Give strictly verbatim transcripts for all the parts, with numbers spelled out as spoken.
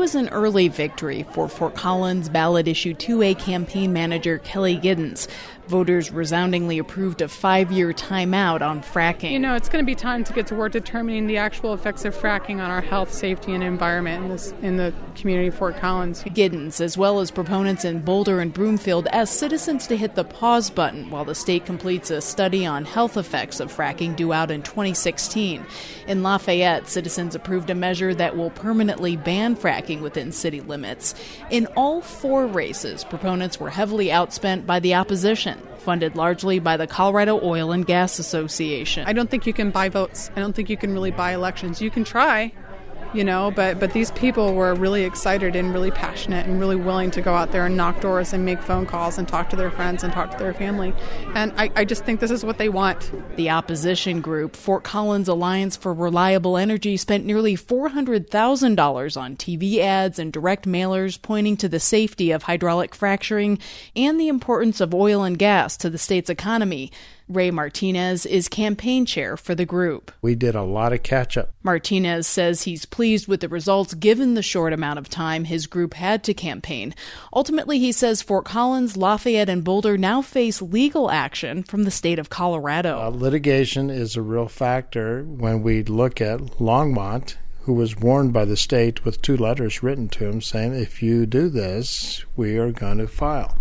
was an early victory for Fort Collins ballot issue two A campaign manager Kelly Giddens. Voters resoundingly approved a five-year timeout on fracking. You know, it's going to be time to get to work determining the actual effects of fracking on our health, safety, and environment in, this, in the community of Fort Collins. Giddens, as well as proponents in Boulder and Broomfield, asked citizens to hit the pause button while the state completes a study on health effects of fracking due out in twenty sixteen. In Lafayette, citizens approved a measure that will permanently ban fracking within city limits. In all four races, proponents were heavily outspent by the opposition, funded largely by the Colorado Oil and Gas Association. I don't think you can buy votes. I don't think you can really buy elections. You can try, you know, but, but these people were really excited and really passionate and really willing to go out there and knock doors and make phone calls and talk to their friends and talk to their family. And I, I just think this is what they want. The opposition group, Fort Collins Alliance for Reliable Energy, spent nearly four hundred thousand dollars on T V ads and direct mailers pointing to the safety of hydraulic fracturing and the importance of oil and gas to the state's economy. Ray Martinez is campaign chair for the group. We did a lot of catch-up. Martinez says he's pleased with the results given the short amount of time his group had to campaign. Ultimately, he says Fort Collins, Lafayette, and Boulder now face legal action from the state of Colorado. Uh, litigation is a real factor when we look at Longmont, who was warned by the state with two letters written to him saying, if you do this, we are going to file.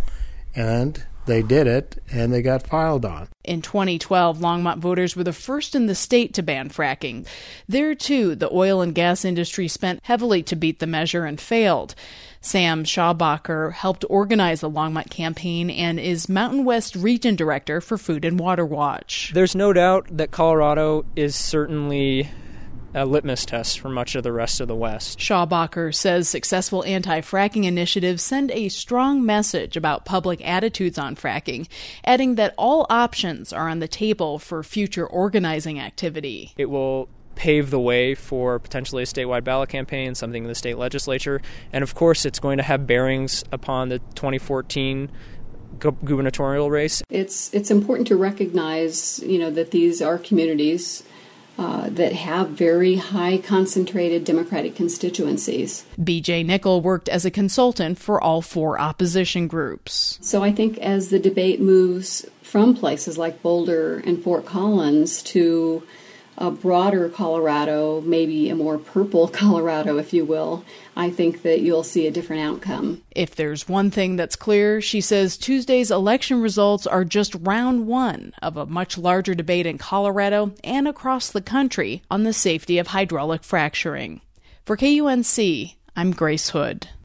And they did it, and they got filed on. In twenty twelve, Longmont voters were the first in the state to ban fracking. There, too, the oil and gas industry spent heavily to beat the measure and failed. Sam Schaubacher helped organize the Longmont campaign and is Mountain West Region Director for Food and Water Watch. There's no doubt that Colorado is certainly a litmus test for much of the rest of the West. Schaubacher says successful anti-fracking initiatives send a strong message about public attitudes on fracking, adding that all options are on the table for future organizing activity. It will pave the way for potentially a statewide ballot campaign, something in the state legislature, and of course it's going to have bearings upon the twenty fourteen gubernatorial race. It's it's important to recognize, you know, that these are communities Uh, that have very high concentrated Democratic constituencies. B J Nickel worked as a consultant for all four opposition groups. So I think as the debate moves from places like Boulder and Fort Collins to a broader Colorado, maybe a more purple Colorado, if you will, I think that you'll see a different outcome. If there's one thing that's clear, she says Tuesday's election results are just round one of a much larger debate in Colorado and across the country on the safety of hydraulic fracturing. For K U N C, I'm Grace Hood.